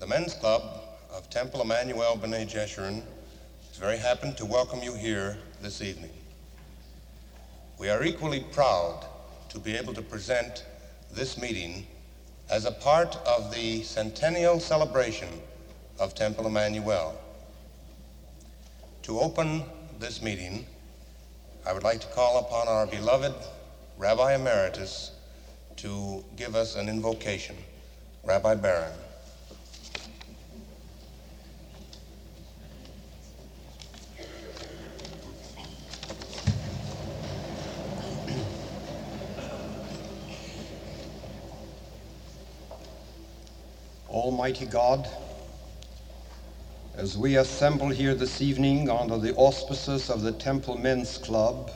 Men's Club of Temple Emmanuel B'nai Jeshurun is very happy to welcome you here this evening. We are equally proud to be able to present this meeting as a part of the centennial celebration of Temple Emmanuel. To open this meeting, I would like to call upon our beloved Rabbi Emeritus to give us an invocation. Rabbi Barron. Almighty God, as we assemble here this evening under the auspices of the Temple Men's Club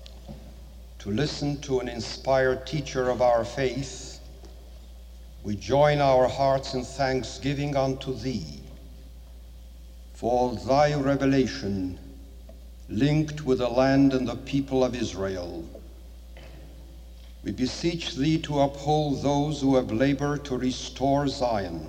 to listen to an inspired teacher of our faith, we join our hearts in thanksgiving unto Thee for Thy revelation linked with the land and the people of Israel. We beseech Thee to uphold those who have labored to restore Zion,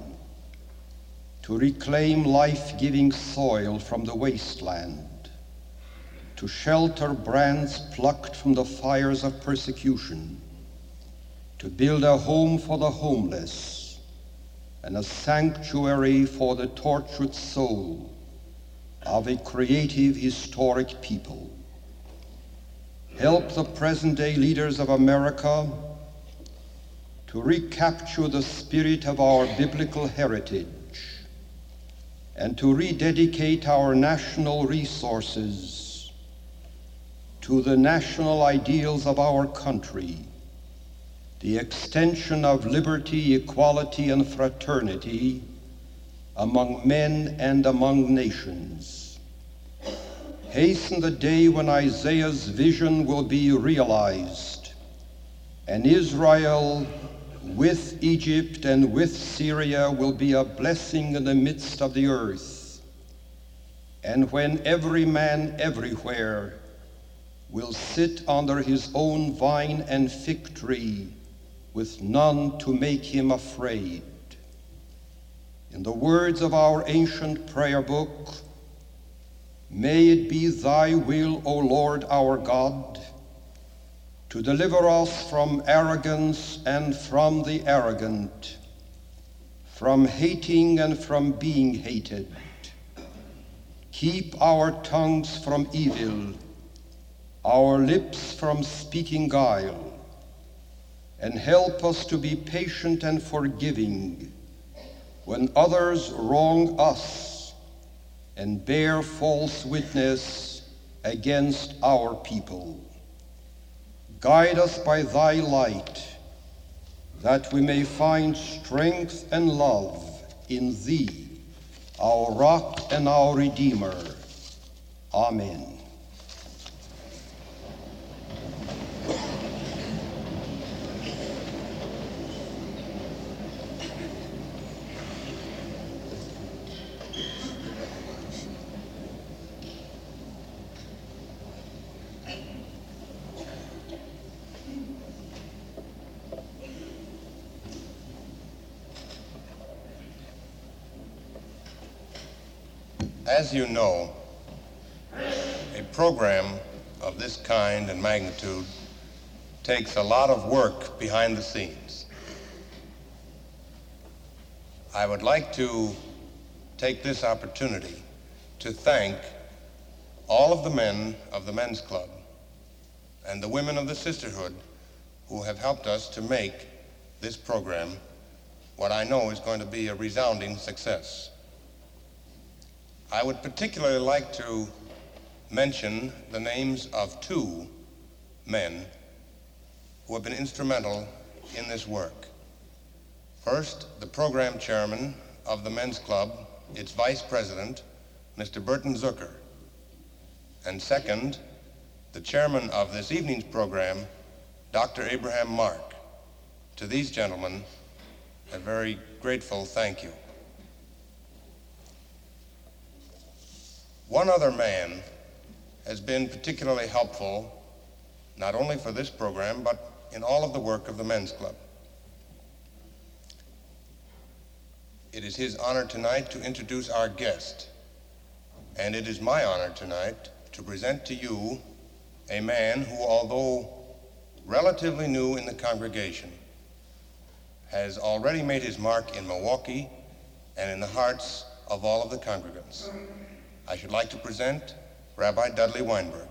to reclaim life-giving soil from the wasteland, to shelter brands plucked from the fires of persecution, to build a home for the homeless and a sanctuary for the tortured soul of a creative, historic people. Help the present-day leaders of America to recapture the spirit of our biblical heritage and to rededicate our national resources to the national ideals of our country, the extension of liberty, equality, and fraternity among men and among nations. Hasten the day when Isaiah's vision will be realized, and Israel with Egypt and with Syria will be a blessing in the midst of the earth. And when every man everywhere will sit under his own vine and fig tree with none to make him afraid. In the words of our ancient prayer book, may it be Thy will, O Lord our God, to deliver us from arrogance and from the arrogant, from hating and from being hated. Keep our tongues from evil, our lips from speaking guile, and help us to be patient and forgiving when others wrong us and bear false witness against our people. Guide us by Thy light, that we may find strength and love in Thee, our rock and our Redeemer. Amen. As you know, a program of this kind and magnitude takes a lot of work behind the scenes. I would like to take this opportunity to thank all of the men of the Men's Club and the women of the Sisterhood who have helped us to make this program what I know is going to be a resounding success. I would particularly like to mention the names of two men who have been instrumental in this work. First, the program chairman of the Men's Club, its vice president, Mr. Burton Zucker. And second, the chairman of this evening's program, Dr. Abraham Mark. To these gentlemen, a very grateful thank you. One other man has been particularly helpful, not only for this program, but in all of the work of the Men's Club. it is his honor tonight to introduce our guest. And it is my honor tonight to present to you a man who, although relatively new in the congregation, has already made his mark in Milwaukee and in the hearts of all of the congregants. I should like to present Rabbi Dudley Weinberg.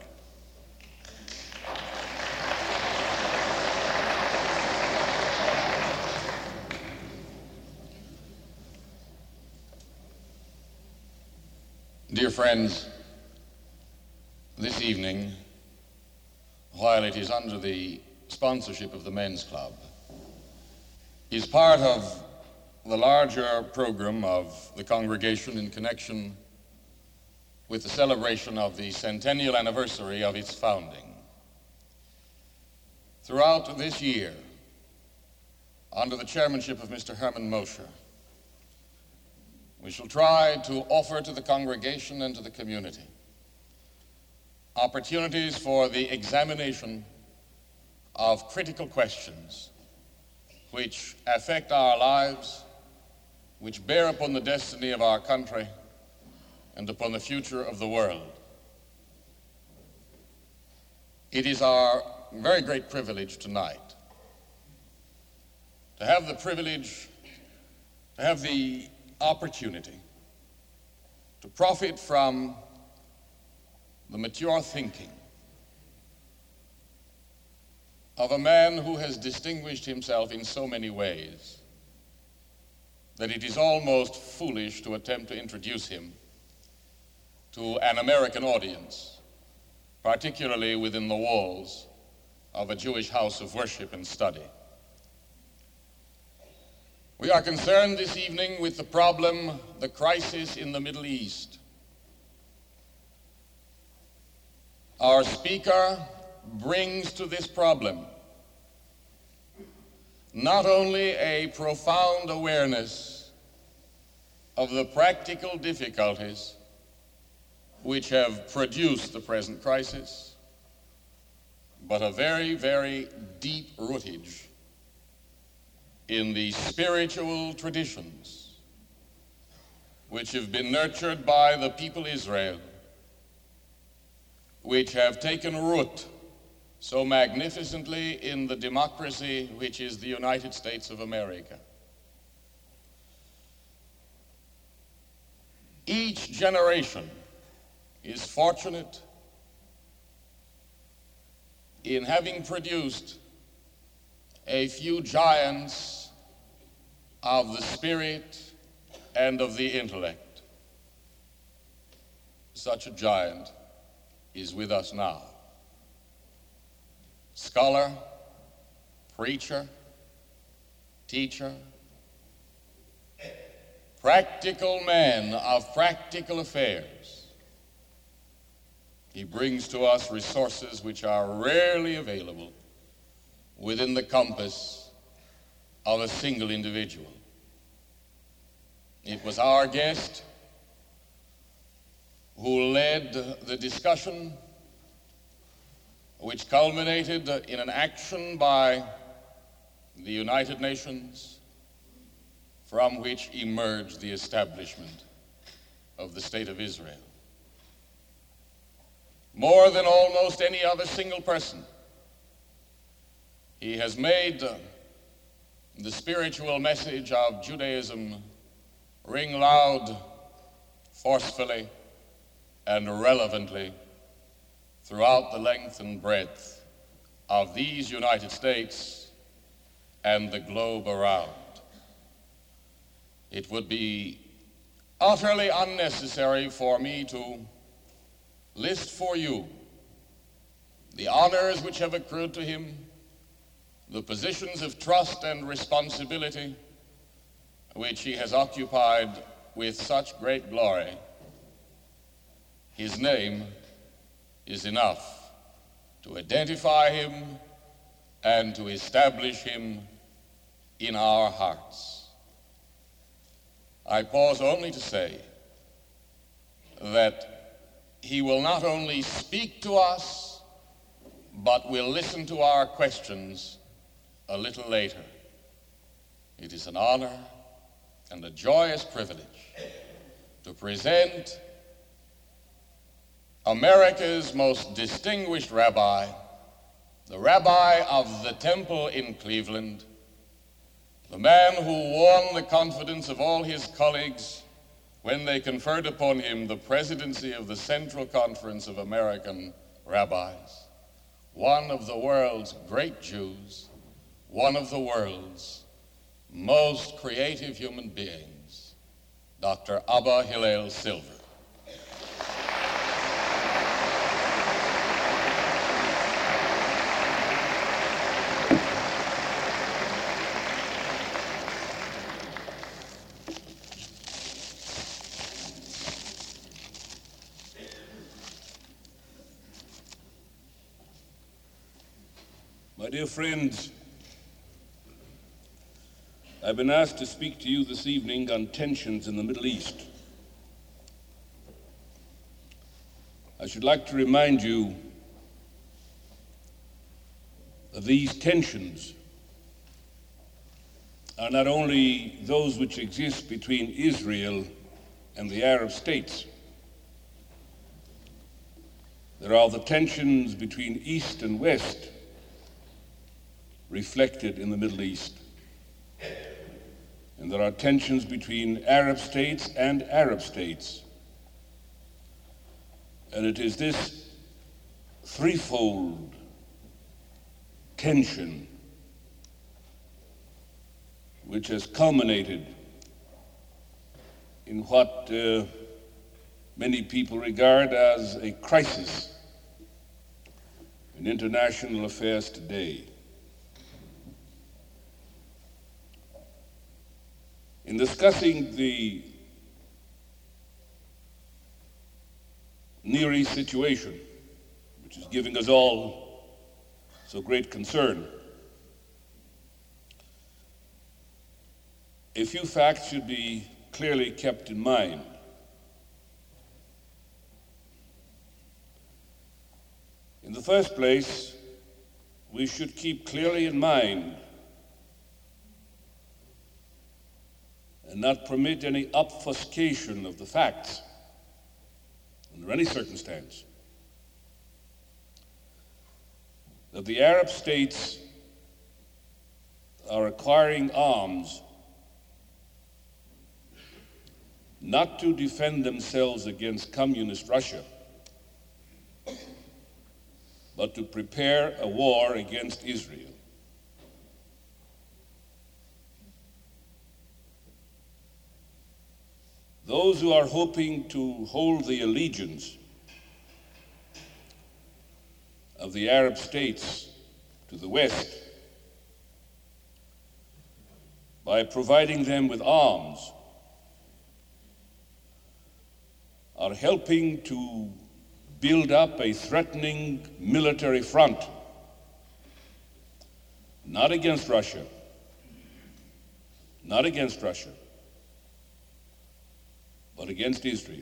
Dear friends, this evening, while it is under the sponsorship of the Men's Club, is part of the larger program of the congregation in connection with the celebration of the centennial anniversary of its founding. Throughout this year, under the chairmanship of Mr. Herman Mosher, we shall try to offer to the congregation and to the community opportunities for the examination of critical questions which affect our lives, which bear upon the destiny of our country and upon the future of the world. It is our very great privilege tonight to have the opportunity to profit from the mature thinking of a man who has distinguished himself in so many ways that it is almost foolish to attempt to introduce him to an American audience, particularly within the walls of a Jewish house of worship and study. We are concerned this evening with the problem, the crisis in the Middle East. Our speaker brings to this problem not only a profound awareness of the practical difficulties which have produced the present crisis, but a very, very deep rootage in the spiritual traditions which have been nurtured by the people Israel, which have taken root so magnificently in the democracy which is the United States of America. Each generation is fortunate in having produced a few giants of the spirit and of the intellect. Such a giant is with us now. Scholar, preacher, teacher, practical man of practical affairs. He brings to us resources which are rarely available within the compass of a single individual. It was our guest who led the discussion which culminated in an action by the United Nations from which emerged the establishment of the State of Israel. More than almost any other single person, he has made the spiritual message of Judaism ring loud, forcefully, and relevantly throughout the length and breadth of these United States and the globe around. It would be utterly unnecessary for me to list for you the honors which have accrued to him, the positions of trust and responsibility which he has occupied with such great glory. His name is enough to identify him and to establish him in our hearts. I pause only to say that he will not only speak to us, but will listen to our questions a little later. It is an honor and a joyous privilege to present America's most distinguished rabbi, the rabbi of the Temple in Cleveland, the man who won the confidence of all his colleagues when they conferred upon him the presidency of the Central Conference of American Rabbis, one of the world's great Jews, one of the world's most creative human beings, Dr. Abba Hillel Silver. My dear friends, I've been asked to speak to you this evening on tensions in the Middle East. I should like to remind you that these tensions are not only those which exist between Israel and the Arab states. There are the tensions between East and West reflected in the Middle East. And there are tensions between Arab states and Arab states. And it is this threefold tension which has culminated in what many people regard as a crisis in international affairs today. In discussing the Near East situation, which is giving us all so great concern, a few facts should be clearly kept in mind. In the first place, we should keep clearly in mind and not permit any obfuscation of the facts under any circumstance that the Arab states are acquiring arms not to defend themselves against communist Russia, but to prepare a war against Israel. Those who are hoping to hold the allegiance of the Arab states to the West by providing them with arms are helping to build up a threatening military front, not against Russia, but against Israel.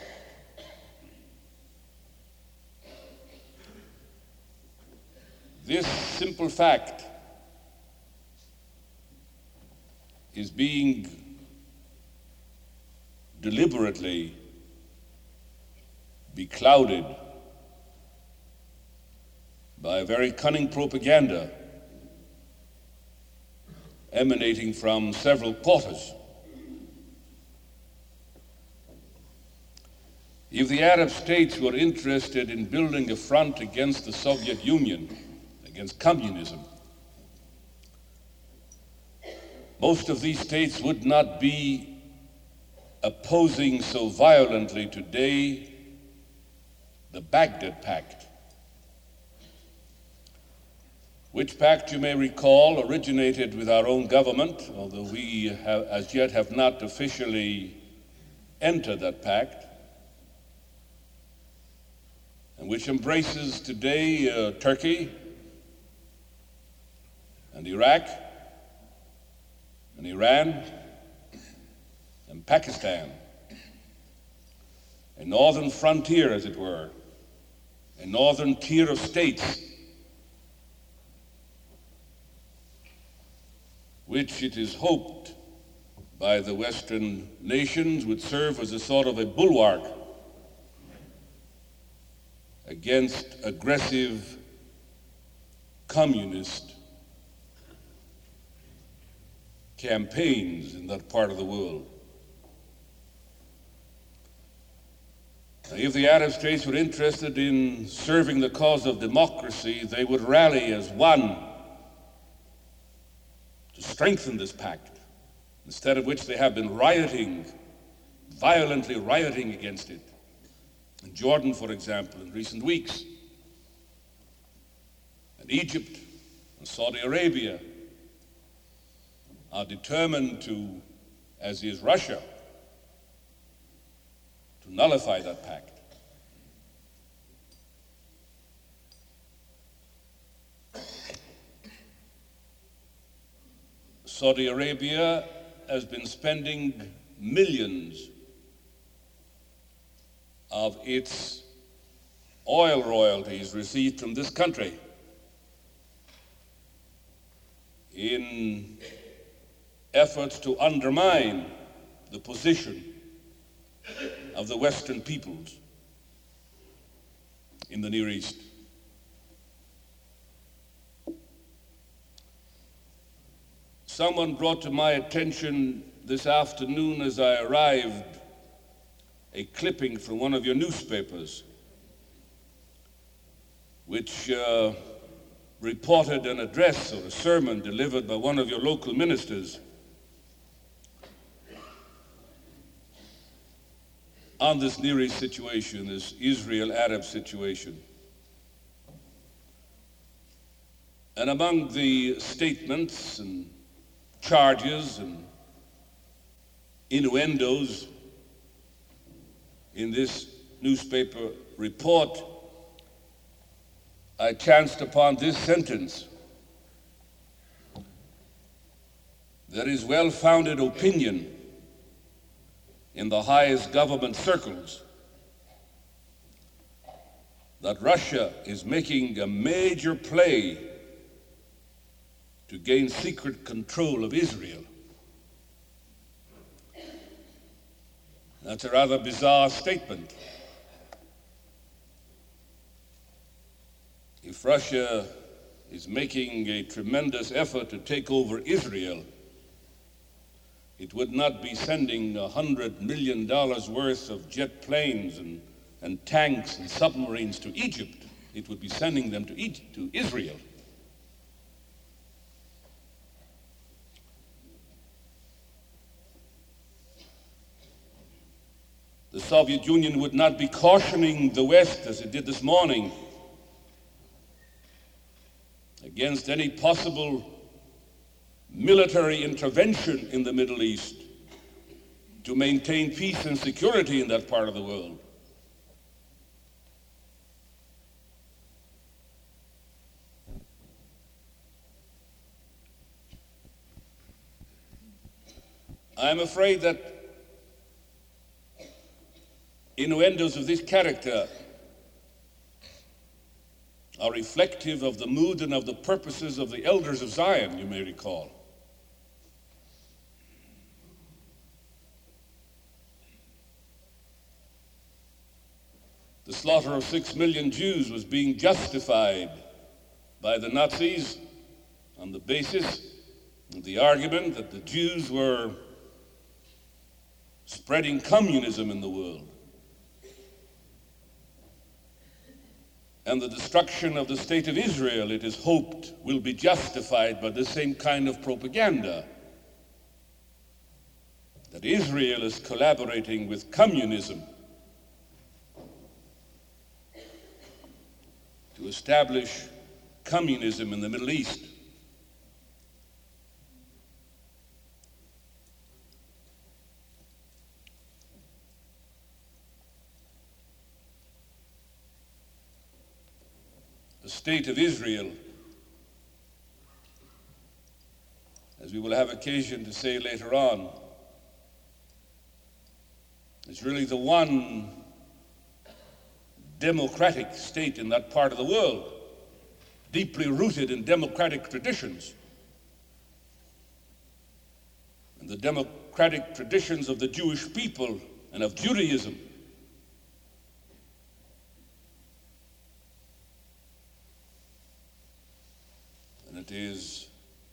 This simple fact is being deliberately beclouded by a very cunning propaganda emanating from several quarters. If the Arab states were interested in building a front against the Soviet Union, against communism, most of these states would not be opposing so violently today the Baghdad Pact, which pact, you may recall, originated with our own government, although we as yet have not officially entered that pact, and which embraces today Turkey and Iraq and Iran and Pakistan, a northern frontier, as it were, a northern tier of states which it is hoped by the Western nations would serve as a sort of a bulwark against aggressive communist campaigns in that part of the world. Now, if the Arab states were interested in serving the cause of democracy, they would rally as one to strengthen this pact, instead of which they have been violently rioting against it. In Jordan, for example, in recent weeks, and Egypt and Saudi Arabia are determined to, as is Russia, to nullify that pact. Saudi Arabia has been spending millions of its oil royalties received from this country in efforts to undermine the position of the Western peoples in the Near East. Someone brought to my attention this afternoon as I arrived a clipping from one of your newspapers, which reported an address or a sermon delivered by one of your local ministers on this Near East situation, this Israel-Arab situation. And among the statements and charges and innuendos in this newspaper report, I chanced upon this sentence: "There is well-founded opinion in the highest government circles that Russia is making a major play to gain secret control of Israel." That's a rather bizarre statement. If Russia is making a tremendous effort to take over Israel, it would not be sending $100 million worth of jet planes and tanks and submarines to Egypt. It would be sending them to Israel. The Soviet Union would not be cautioning the West, as it did this morning, against any possible military intervention in the Middle East to maintain peace and security in that part of the world. I'm afraid that innuendos of this character are reflective of the mood and of the purposes of the elders of Zion, you may recall. The slaughter of 6 million Jews was being justified by the Nazis on the basis of the argument that the Jews were spreading communism in the world. And the destruction of the state of Israel, it is hoped, will be justified by the same kind of propaganda, that Israel is collaborating with communism to establish communism in the Middle East. The state of Israel, as we will have occasion to say later on, is really the one democratic state in that part of the world, deeply rooted in democratic traditions. and the democratic traditions of the Jewish people and of Judaism. And it is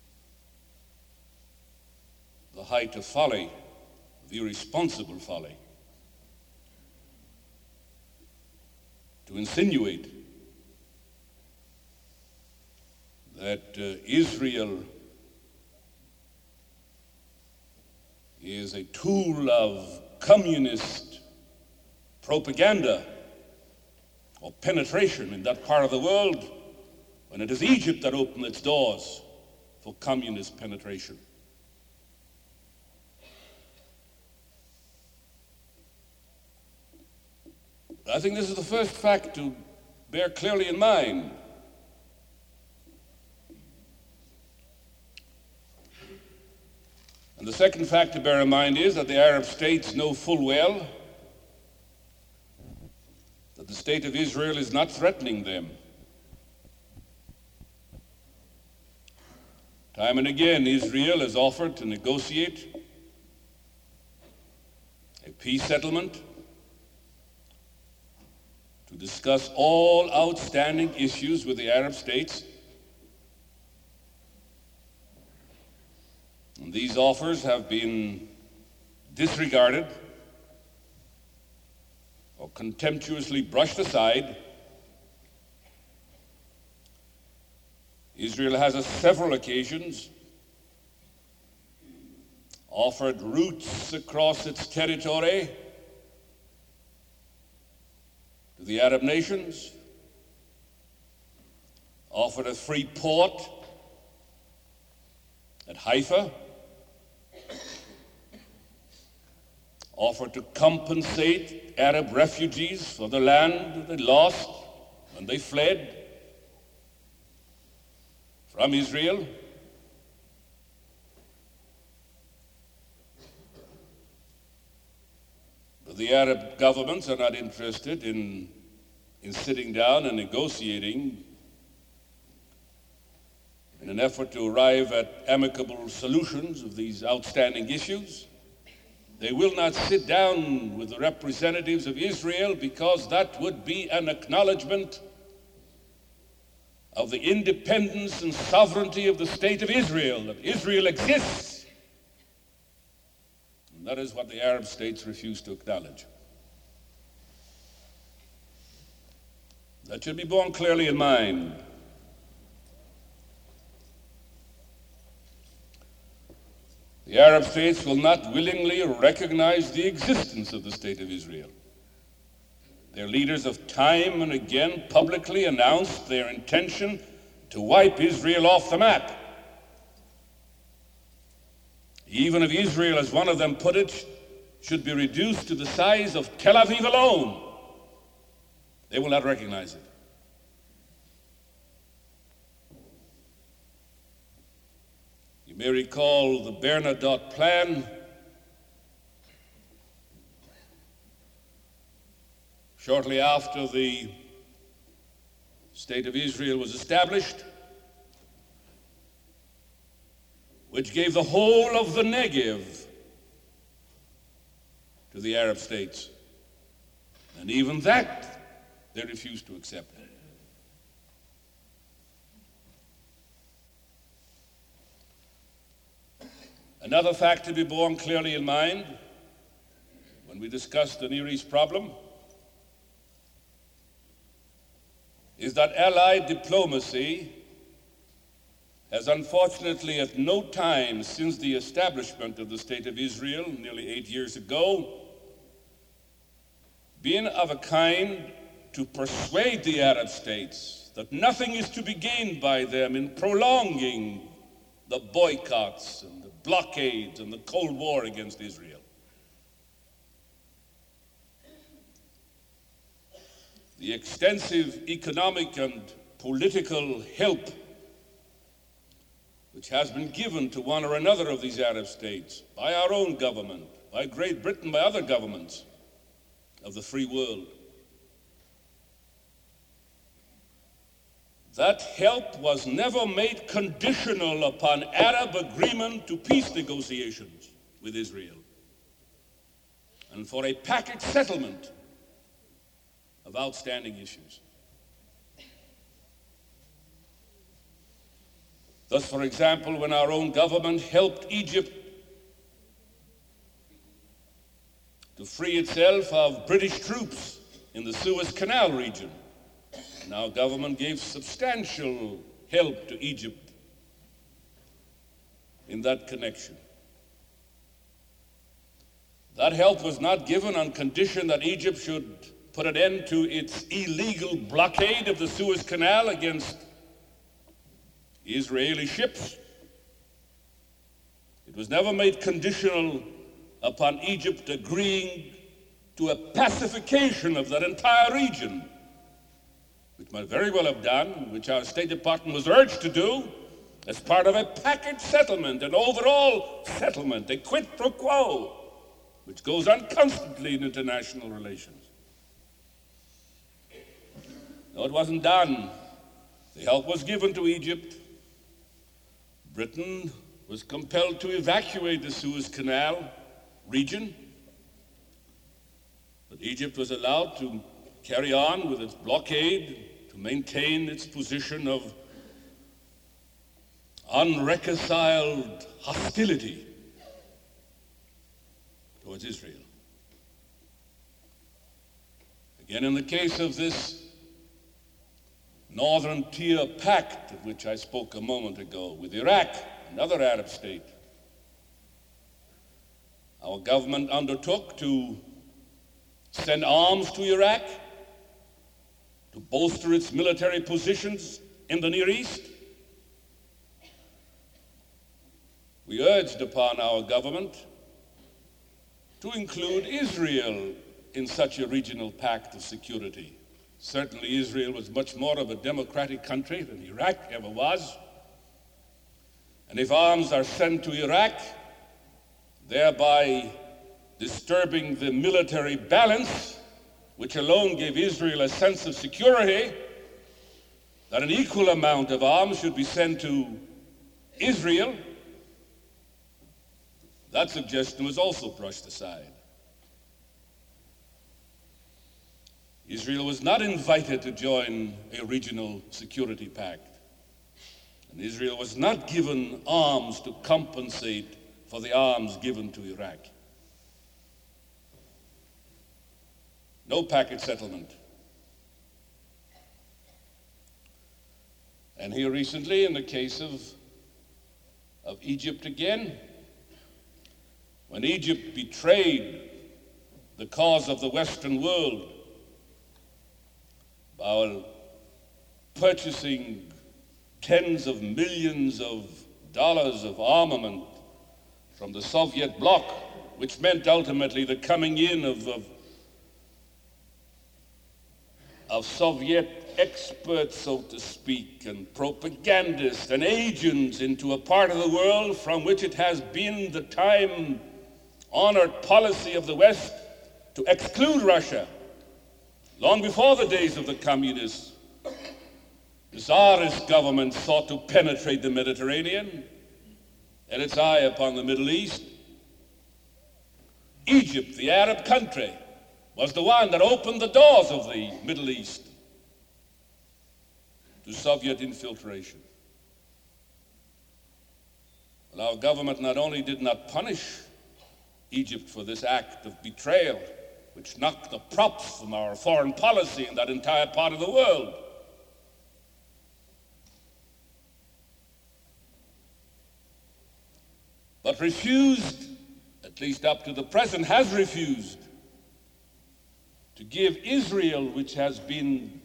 the height of folly, of irresponsible folly, to insinuate that Israel is a tool of communist propaganda or penetration in that part of the world, when it is Egypt that opened its doors for communist penetration. I think this is the first fact to bear clearly in mind. And the second fact to bear in mind is that the Arab states know full well that the state of Israel is not threatening them. Time and again, Israel has offered to negotiate a peace settlement, to discuss all outstanding issues with the Arab states. And these offers have been disregarded or contemptuously brushed aside. Israel has on several occasions offered routes across its territory to the Arab nations, offered a free port at Haifa, offered to compensate Arab refugees for the land that they lost when they fled from Israel. But the Arab governments are not interested in sitting down and negotiating in an effort to arrive at amicable solutions of these outstanding issues. They will not sit down with the representatives of Israel because that would be an acknowledgement of the independence and sovereignty of the state of Israel, that Israel exists. And that is what the Arab states refuse to acknowledge. That should be borne clearly in mind. The Arab states will not willingly recognize the existence of the state of Israel. Their leaders have time and again publicly announced their intention to wipe Israel off the map. Even if Israel, as one of them put it, should be reduced to the size of Tel Aviv alone, they will not recognize it. You may recall the Bernadotte Plan. Shortly after the State of Israel was established, which gave the whole of the Negev to the Arab states. And even that they refused to accept. Another fact to be borne clearly in mind when we discuss the Near East problem is that Allied diplomacy has unfortunately at no time since the establishment of the State of Israel nearly 8 years ago been of a kind to persuade the Arab states that nothing is to be gained by them in prolonging the boycotts and the blockades and the Cold War against Israel. The extensive economic and political help which has been given to one or another of these Arab states by our own government, by Great Britain, by other governments of the free world. That help was never made conditional upon Arab agreement to peace negotiations. with Israel and for a package settlement of outstanding issues. Thus, for example, when our own government helped Egypt to free itself of British troops in the Suez Canal region, and our government gave substantial help to Egypt in that connection. That help was not given on condition that Egypt should put an end to its illegal blockade of the Suez Canal against Israeli ships. It was never made conditional upon Egypt agreeing to a pacification of that entire region, which might very well have done, which our State Department was urged to do as part of a package settlement, an overall settlement, a quid pro quo, which goes on constantly in international relations. No, it wasn't done. The help was given to Egypt. Britain was compelled to evacuate the Suez Canal region, but Egypt was allowed to carry on with its blockade, to maintain its position of unreconciled hostility towards Israel. Again, in the case of this Northern Tier Pact of which I spoke a moment ago with Iraq, another Arab state, our government undertook to send arms to Iraq to bolster its military positions in the Near East. We urged upon our government to include Israel in such a regional pact of security. Certainly Israel was much more of a democratic country than Iraq ever was. And if arms are sent to Iraq, thereby disturbing the military balance, which alone gave Israel a sense of security, that an equal amount of arms should be sent to Israel, that suggestion was also brushed aside. Israel was not invited to join a regional security pact, and Israel was not given arms to compensate for the arms given to Iraq. No package settlement. And here recently, in the case of Egypt again, when Egypt betrayed the cause of the Western world by purchasing tens of millions of dollars of armament from the Soviet bloc, which meant ultimately the coming in of Soviet experts, so to speak, and propagandists and agents into a part of the world from which it has been the time-honored policy of the West to exclude Russia. Long before the days of the communists, the Tsarist government sought to penetrate the Mediterranean, had its eye upon the Middle East. Egypt, the Arab country, was the one that opened the doors of the Middle East to Soviet infiltration. Well, our government not only did not punish Egypt for this act of betrayal, which knocked the props from our foreign policy in that entire part of the world, but refused, at least up to the present, has refused to give Israel, which has been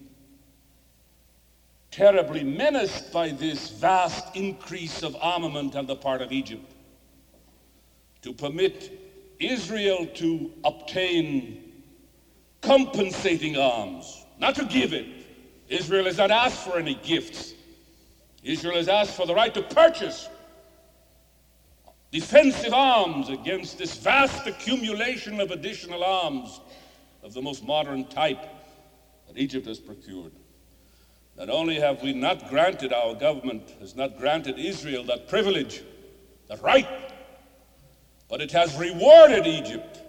terribly menaced by this vast increase of armament on the part of Egypt, to permit Israel to obtain compensating arms, not to give it. Israel has not asked for any gifts. Israel has asked for the right to purchase defensive arms against this vast accumulation of additional arms of the most modern type that Egypt has procured. Not only have we not granted, our government has not granted Israel that privilege, that right But it has rewarded Egypt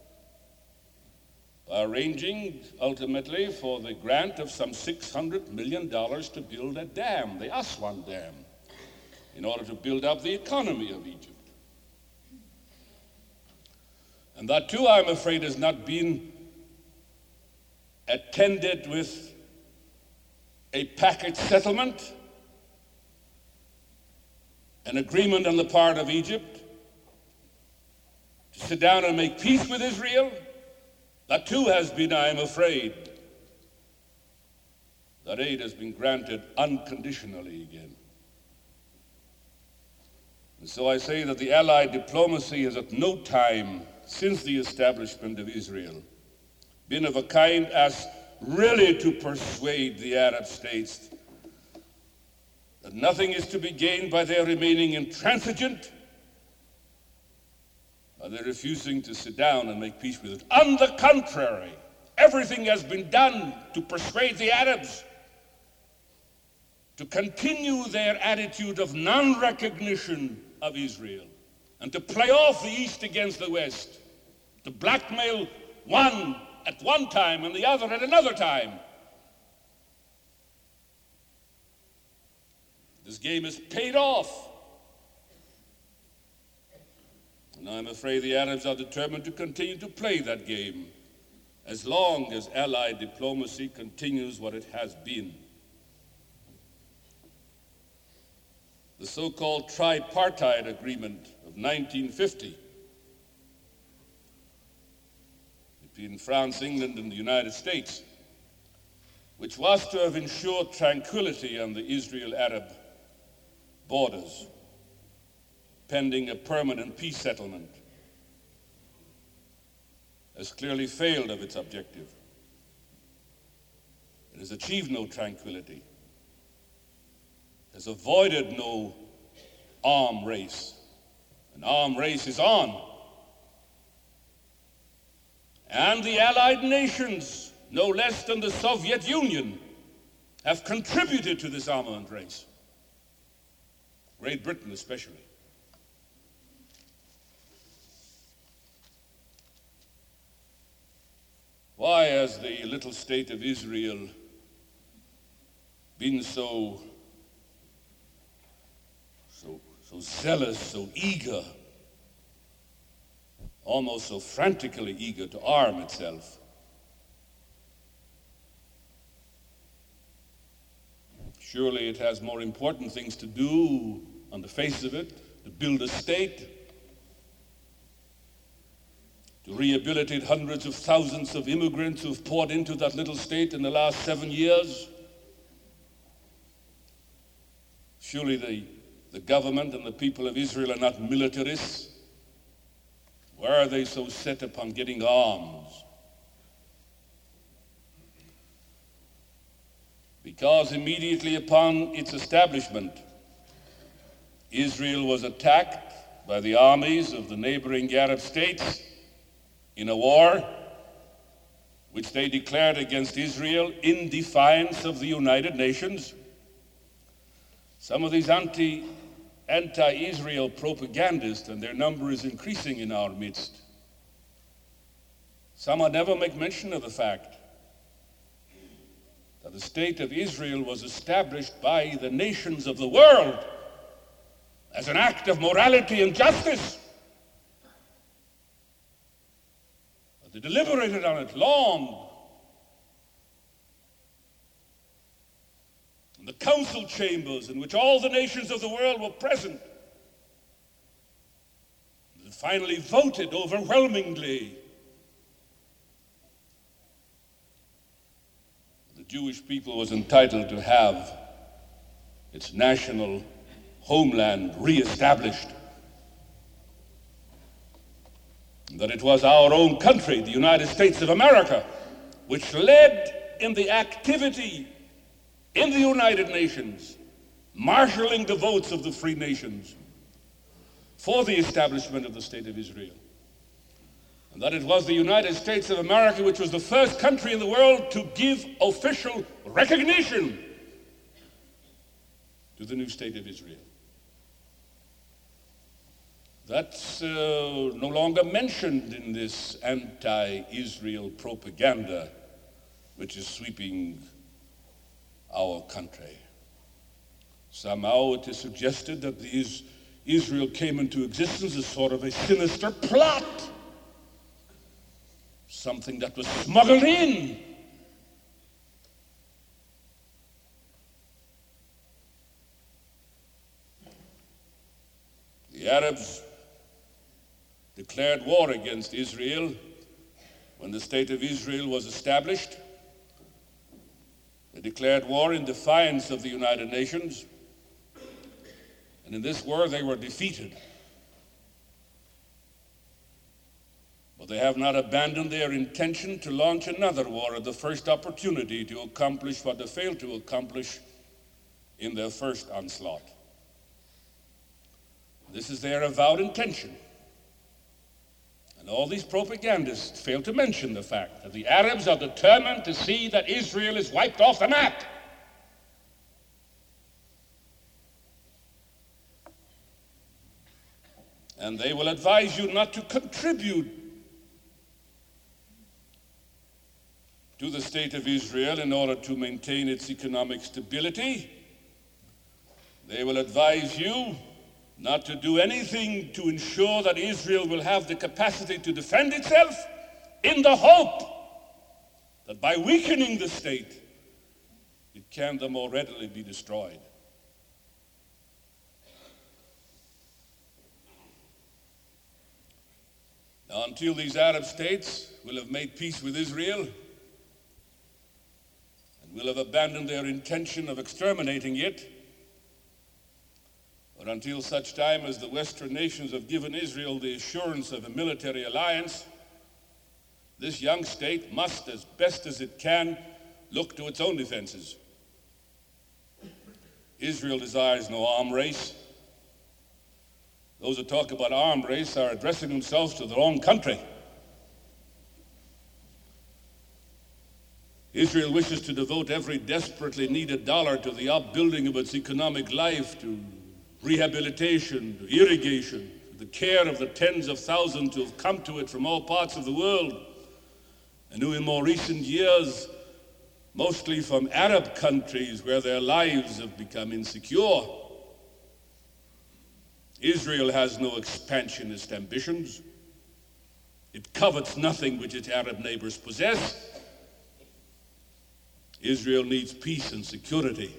by arranging ultimately for the grant of some $600 million to build a dam, the Aswan Dam, in order to build up the economy of Egypt. And that too, I'm afraid, has not been attended with a package settlement, an agreement on the part of Egypt to sit down and make peace with Israel. That too has been, I am afraid, that aid has been granted unconditionally again. And so I say that the Allied diplomacy has at no time since the establishment of Israel been of a kind as really to persuade the Arab states that nothing is to be gained by their remaining intransigent, by their refusing to sit down and make peace with it. On the contrary, everything has been done to persuade the Arabs to continue their attitude of non-recognition of Israel and to play off the East against the West, to blackmail one at one time and the other at another time. This game is paid off. And I'm afraid the Arabs are determined to continue to play that game as long as Allied diplomacy continues what it has been. The so-called tripartite agreement of 1950 between France, England, and the United States, which was to have ensured tranquility on the Israel-Arab borders, pending a permanent peace settlement, has clearly failed of its objective. It has achieved no tranquility. It has avoided no arm race. An arm race is on. And the Allied nations, no less than the Soviet Union, have contributed to this armament race. Great Britain especially. Why has the little state of Israel been so zealous, so eager, almost so frantically eager to arm itself? Surely it has more important things to do on the face of it, to build a state, to rehabilitate hundreds of thousands of immigrants who've poured into that little state in the last 7 years. Surely the government and the people of Israel are not militarists. Why are they so set upon getting arms? Because immediately upon its establishment, Israel was attacked by the armies of the neighboring Arab states in a war which they declared against Israel in defiance of the United Nations. Some of these anti-Israel propagandists, and their number is increasing in our midst, some would never make mention of the fact that the state of Israel was established by the nations of the world as an act of morality and justice. They deliberated on it long. In the council chambers in which all the nations of the world were present, they finally voted overwhelmingly. The Jewish people was entitled to have its national homeland reestablished. That it was our own country, the United States of America, which led in the activity in the United Nations, marshalling the votes of the free nations for the establishment of the State of Israel. And that it was the United States of America which was the first country in the world to give official recognition to the new State of Israel. That's no longer mentioned in this anti-Israel propaganda which is sweeping our country. Somehow it is suggested that Israel came into existence as sort of a sinister plot, something that was smuggled in. The Arabs declared war against Israel when the State of Israel was established. They declared war in defiance of the United Nations, and in this war they were defeated. But they have not abandoned their intention to launch another war at the first opportunity to accomplish what they failed to accomplish in their first onslaught. This is their avowed intention. And all these propagandists fail to mention the fact that the Arabs are determined to see that Israel is wiped off the map. And they will advise you not to contribute to the State of Israel in order to maintain its economic stability. They will advise you not to do anything to ensure that Israel will have the capacity to defend itself, in the hope that by weakening the state, it can the more readily be destroyed. Now, until these Arab states will have made peace with Israel and will have abandoned their intention of exterminating it, or until such time as the Western nations have given Israel the assurance of a military alliance, this young state must, as best as it can, look to its own defenses. Israel desires no arm race. Those who talk about arm race are addressing themselves to their own country. Israel wishes to devote every desperately needed dollar to the upbuilding of its economic life, to rehabilitation, to irrigation, to the care of the tens of thousands who have come to it from all parts of the world, and who in more recent years, mostly from Arab countries where their lives have become insecure. Israel has no expansionist ambitions. It covets nothing which its Arab neighbors possess. Israel needs peace and security.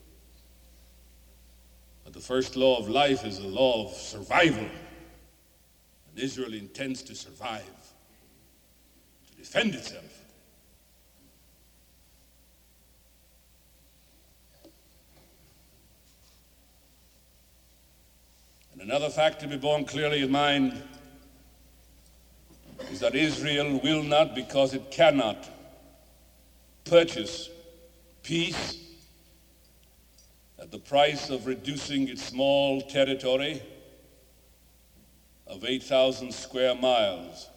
But the first law of life is the law of survival. And Israel intends to survive, to defend itself. And another fact to be borne clearly in mind is that Israel will not, because it cannot, purchase peace at the price of reducing its small territory of 8,000 square miles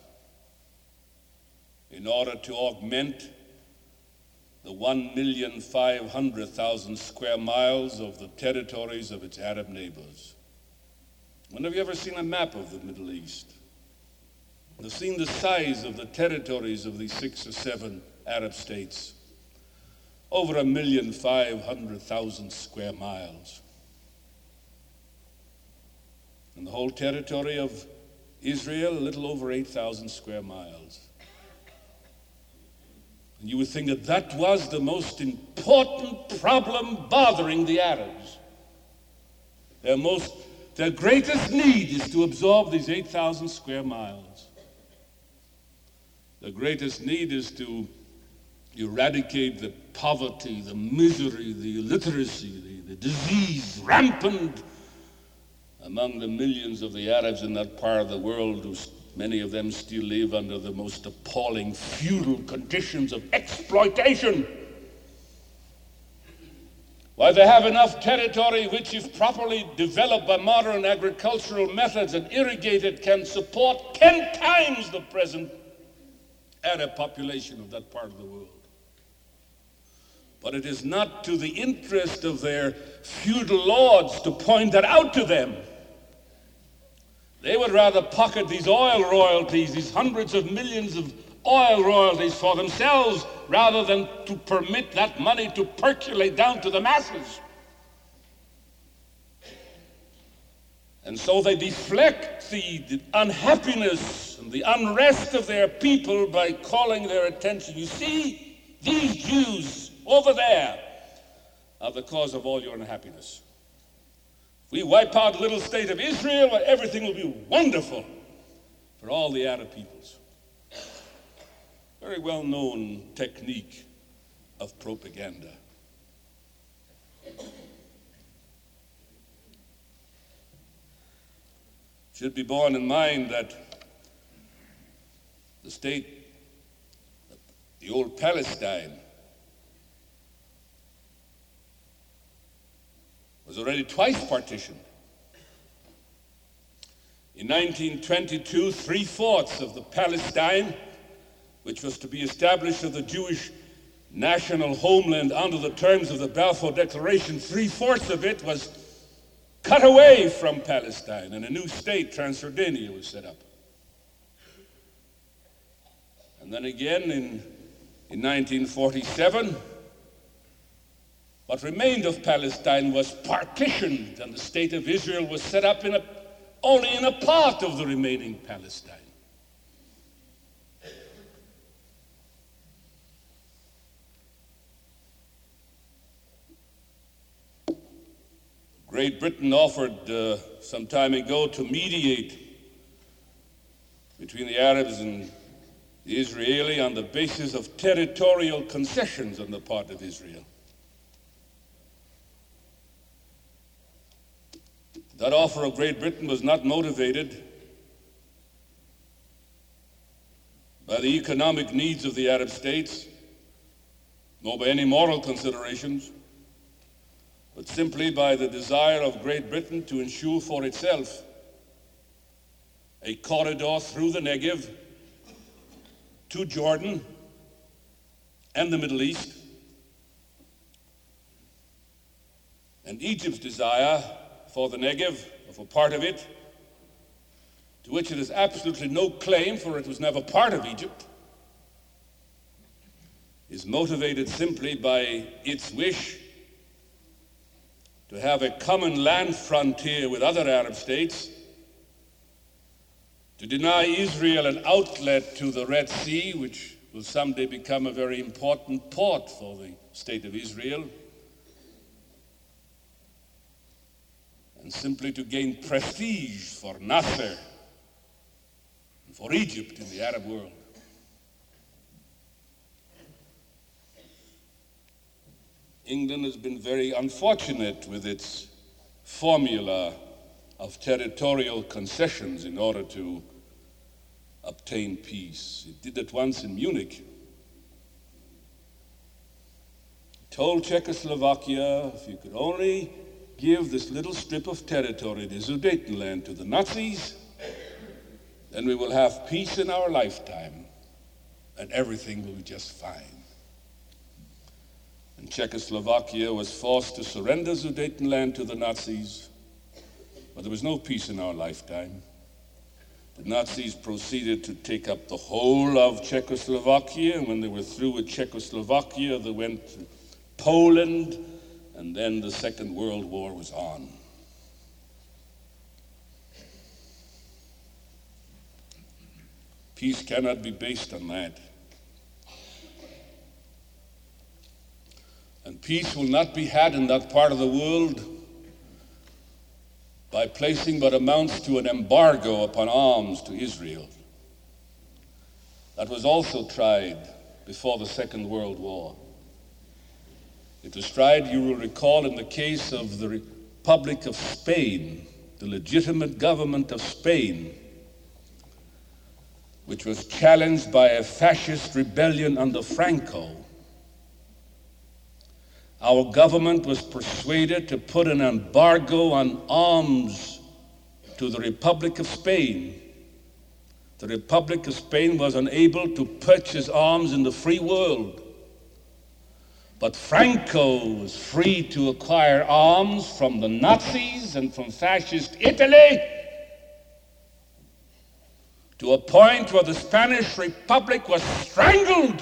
in order to augment the 1,500,000 square miles of the territories of its Arab neighbors. When have you ever seen a map of the Middle East? You've seen the size of the territories of these 6 or 7 Arab states. Over 1,500,000 square miles. And the whole territory of Israel, a little over 8,000 square miles. And you would think that that was the most important problem bothering the Arabs. Their greatest need is to absorb these 8,000 square miles. Their greatest need is to eradicate the poverty, the misery, the illiteracy, the disease rampant among the millions of the Arabs in that part of the world, who many of them still live under the most appalling feudal conditions of exploitation. Why, they have enough territory which, if properly developed by modern agricultural methods and irrigated, can support 10 times the present Arab population of that part of the world. But it is not to the interest of their feudal lords to point that out to them. They would rather pocket these oil royalties, these hundreds of millions of oil royalties for themselves, rather than to permit that money to percolate down to the masses. And so they deflect the unhappiness and the unrest of their people by calling their attention. You see, these Jews over there are the cause of all your unhappiness. If we wipe out the little state of Israel, well, everything will be wonderful for all the Arab peoples. Very well-known technique of propaganda. Should be borne in mind that the state, the old Palestine, was already twice partitioned. In 1922, 3/4 of the Palestine, which was to be established as the Jewish national homeland under the terms of the Balfour Declaration, 3/4 of it was cut away from Palestine, and a new state, Transjordania, was set up. And then again in 1947, what remained of Palestine was partitioned, and the state of Israel was set up only in a part of the remaining Palestine. Great Britain offered some time ago to mediate between the Arabs and the Israeli on the basis of territorial concessions on the part of Israel. That offer of Great Britain was not motivated by the economic needs of the Arab states, nor by any moral considerations, but simply by the desire of Great Britain to ensure for itself a corridor through the Negev to Jordan and the Middle East, and Egypt's desire for the Negev, or for part of it, to which it has absolutely no claim, for it was never part of Egypt, is motivated simply by its wish to have a common land frontier with other Arab states, to deny Israel an outlet to the Red Sea, which will someday become a very important port for the state of Israel, and simply to gain prestige for Nasser and for Egypt in the Arab world. England has been very unfortunate with its formula of territorial concessions in order to obtain peace. It did it once in Munich. It told Czechoslovakia, if you could only give this little strip of territory, the Sudetenland, to the Nazis, then we will have peace in our lifetime and everything will be just fine. And Czechoslovakia was forced to surrender Sudetenland to the Nazis, but there was no peace in our lifetime. The Nazis proceeded to take up the whole of Czechoslovakia, and when they were through with Czechoslovakia, they went to Poland, and then the Second World War was on. Peace cannot be based on that. And peace will not be had in that part of the world by placing what amounts to an embargo upon arms to Israel. That was also tried before the Second World War. It was tried, you will recall, in the case of the Republic of Spain, the legitimate government of Spain, which was challenged by a fascist rebellion under Franco. Our government was persuaded to put an embargo on arms to the Republic of Spain. The Republic of Spain was unable to purchase arms in the free world. But Franco was free to acquire arms from the Nazis and from fascist Italy to a point where the Spanish Republic was strangled.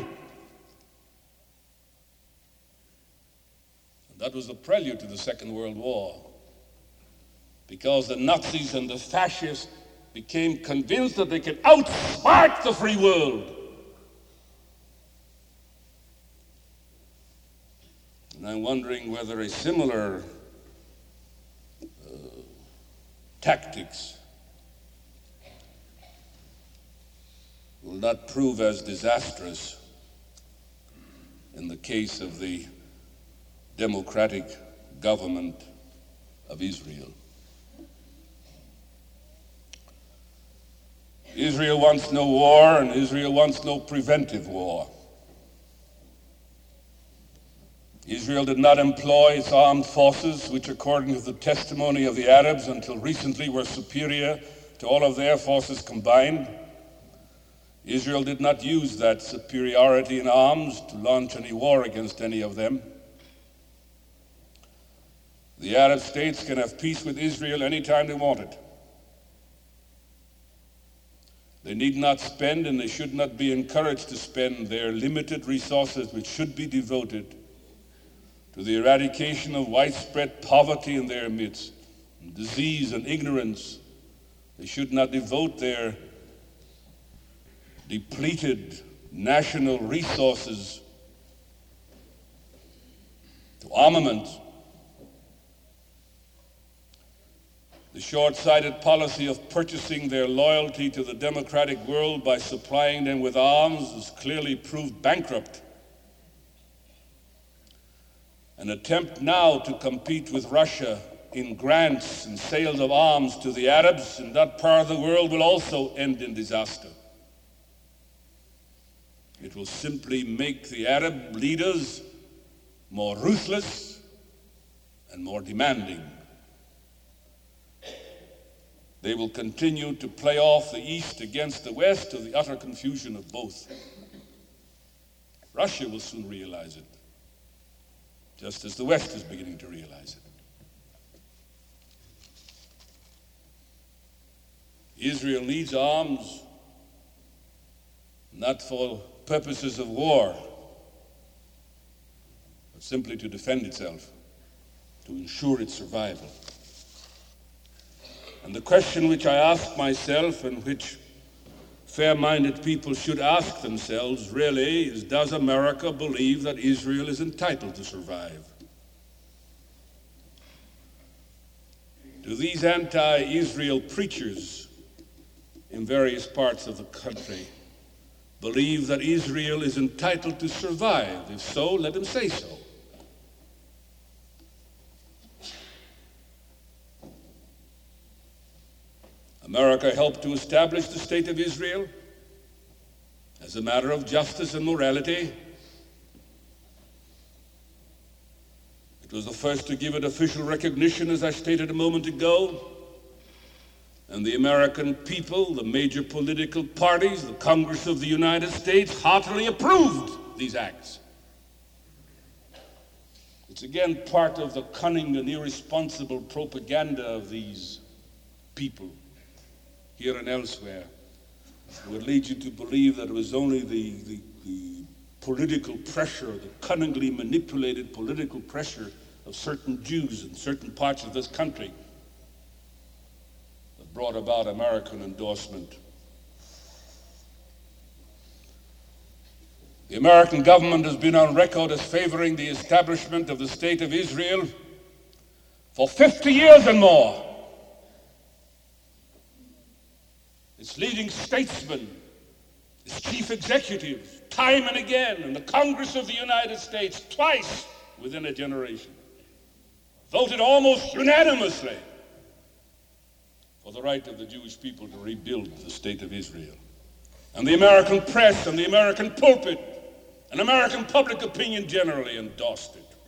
And that was the prelude to the Second World War, because the Nazis and the fascists became convinced that they could outsmart the free world. And I'm wondering whether a similar tactics will not prove as disastrous in the case of the democratic government of Israel. Israel wants no war, and Israel wants no preventive war. Israel did not employ its armed forces, which according to the testimony of the Arabs until recently were superior to all of their forces combined. Israel did not use that superiority in arms to launch any war against any of them. The Arab states can have peace with Israel anytime they want it. They need not spend, and they should not be encouraged to spend, their limited resources, which should be devoted to the eradication of widespread poverty in their midst, and disease and ignorance. They should not devote their depleted national resources to armament. The short-sighted policy of purchasing their loyalty to the democratic world by supplying them with arms has clearly proved bankrupt. An attempt now to compete with Russia in grants and sales of arms to the Arabs in that part of the world will also end in disaster. It will simply make the Arab leaders more ruthless and more demanding. They will continue to play off the East against the West to the utter confusion of both. Russia will soon realize it, just as the West is beginning to realize it. Israel needs arms, not for purposes of war, but simply to defend itself, to ensure its survival. And the question which I ask myself, and which fair-minded people should ask themselves really, is, does America believe that Israel is entitled to survive? Do these anti-Israel preachers in various parts of the country believe that Israel is entitled to survive? If so, let them say so. America helped to establish the State of Israel as a matter of justice and morality. It was the first to give it official recognition, as I stated a moment ago. And the American people, the major political parties, the Congress of the United States, heartily approved these acts. It's again part of the cunning and irresponsible propaganda of these people, here and elsewhere, it would lead you to believe that it was only the political pressure, the cunningly manipulated political pressure of certain Jews in certain parts of this country that brought about American endorsement. The American government has been on record as favoring the establishment of the State of Israel for 50 years and more. Its leading statesmen, its chief executives, time and again, and the Congress of the United States, twice within a generation, voted almost unanimously for the right of the Jewish people to rebuild the State of Israel. And the American press and the American pulpit and American public opinion generally endorsed it.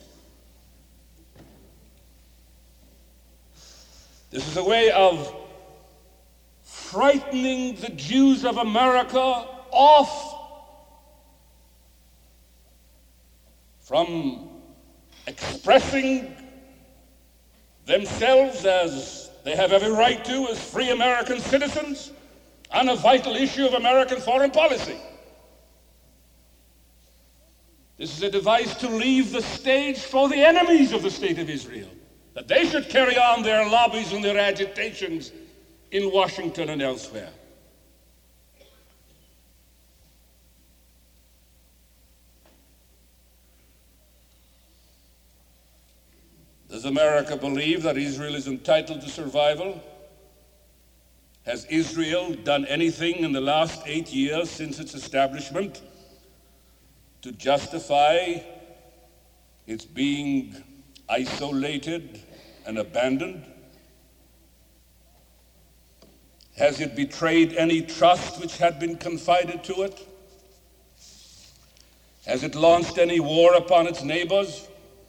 This is a way of frightening the Jews of America off from expressing themselves as they have every right to as free American citizens, on a vital issue of American foreign policy. This is a device to leave the stage for the enemies of the State of Israel, that they should carry on their lobbies and their agitations in Washington and elsewhere. Does America believe that Israel is entitled to survival? Has Israel done anything in the last 8 years since its establishment to justify its being isolated and abandoned? Has it betrayed any trust which had been confided to it? Has it launched any war upon its neighbors?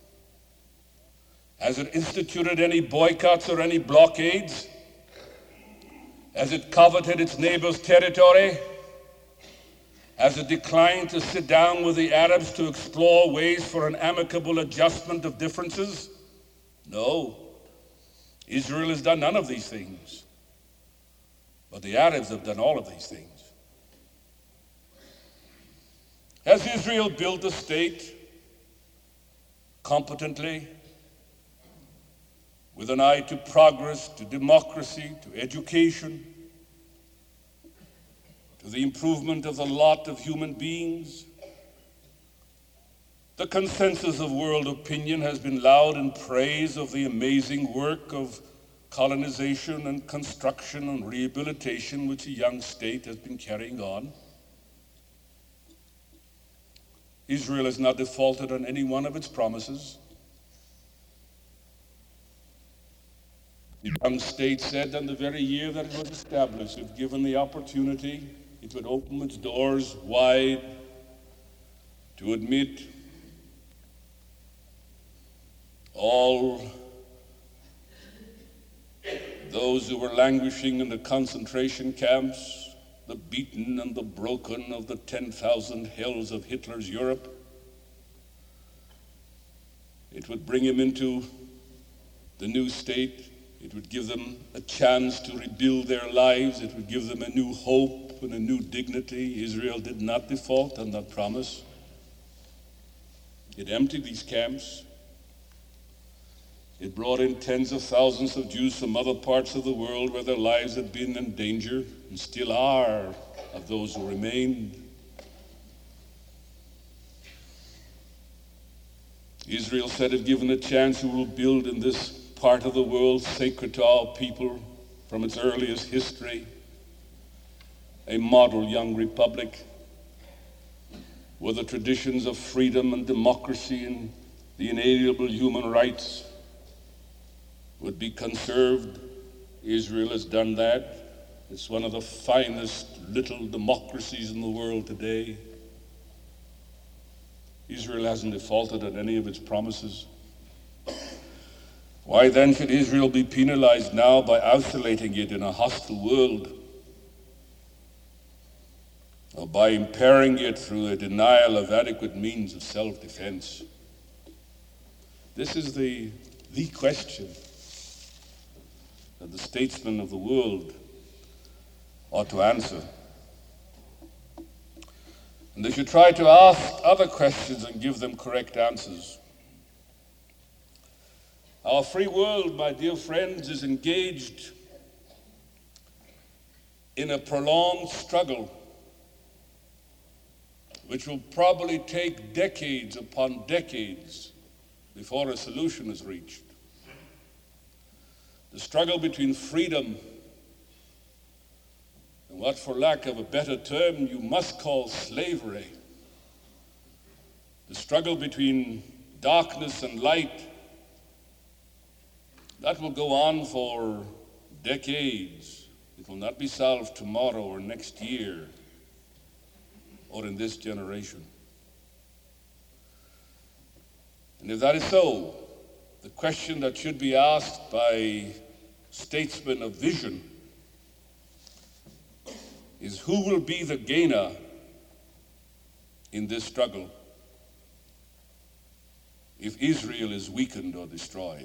Has it instituted any boycotts or any blockades? Has it coveted its neighbor's territory? Has it declined to sit down with the Arabs to explore ways for an amicable adjustment of differences? No. Israel has done none of these things. But the Arabs have done all of these things. Has Israel built a state competently, with an eye to progress, to democracy, to education, to the improvement of the lot of human beings? The consensus of world opinion has been loud in praise of the amazing work of colonization and construction and rehabilitation which a young state has been carrying on. Israel has not defaulted on any one of its promises. The young state said on the very year that it was established, if given the opportunity, it would open its doors wide to admit all those who were languishing in the concentration camps, the beaten and the broken of the 10,000 hells of Hitler's Europe. It would bring him into the new state. It would give them a chance to rebuild their lives. It would give them a new hope and a new dignity. Israel did not default on that promise. It emptied these camps. It brought in tens of thousands of Jews from other parts of the world where their lives had been in danger and still are, of those who remained. Israel said, if given a chance, we will build in this part of the world sacred to our people from its earliest history a model young republic where the traditions of freedom and democracy and the inalienable human rights would be conserved. Israel has done that. It's one of the finest little democracies in the world today. Israel hasn't defaulted on any of its promises. Why then should Israel be penalized now by isolating it in a hostile world, or by impairing it through a denial of adequate means of self-defense? This is the question that the statesmen of the world ought to answer. And they should try to ask other questions and give them correct answers. Our free world, my dear friends, is engaged in a prolonged struggle which will probably take decades upon decades before a solution is reached. The struggle between freedom and what, for lack of a better term, you must call slavery. The struggle between darkness and light, that will go on for decades. It will not be solved tomorrow or next year or in this generation. And if that is so, the question that should be asked by statesmen of vision is, who will be the gainer in this struggle if Israel is weakened or destroyed?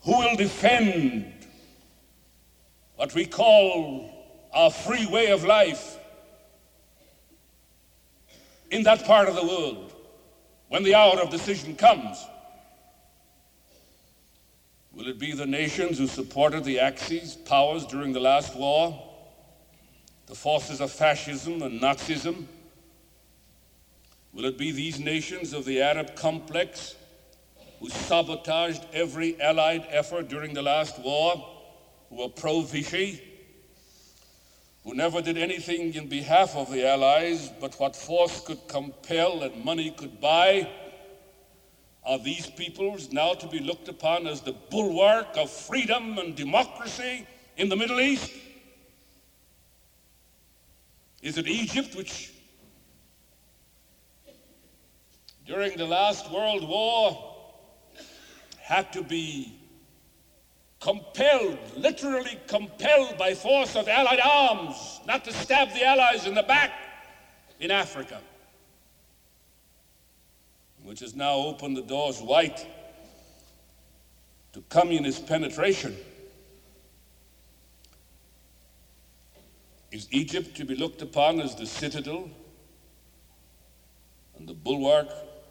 who will defend what we call our free way of life in that part of the world when the hour of decision comes? Will it be the nations who supported the Axis powers during the last war, the forces of fascism and Nazism? Will it be these nations of the Arab complex who sabotaged every Allied effort during the last war, who were pro-Vichy, who never did anything in behalf of the Allies but what force could compel and money could buy? Are these peoples now to be looked upon as the bulwark of freedom and democracy in the Middle East? Is it Egypt, which during the last World War had to be compelled, literally compelled by force of Allied arms, not to stab the Allies in the back in Africa, which has now opened the doors wide to communist penetration? Is Egypt to be looked upon as the citadel and the bulwark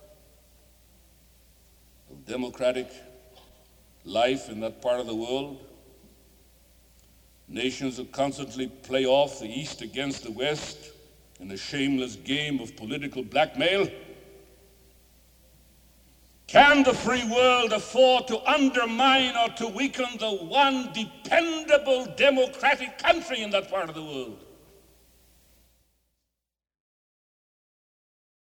of democratic life in that part of the world? Nations that constantly play off the East against the West in a shameless game of political blackmail? Can the free world afford to undermine or to weaken the one dependable democratic country in that part of the world?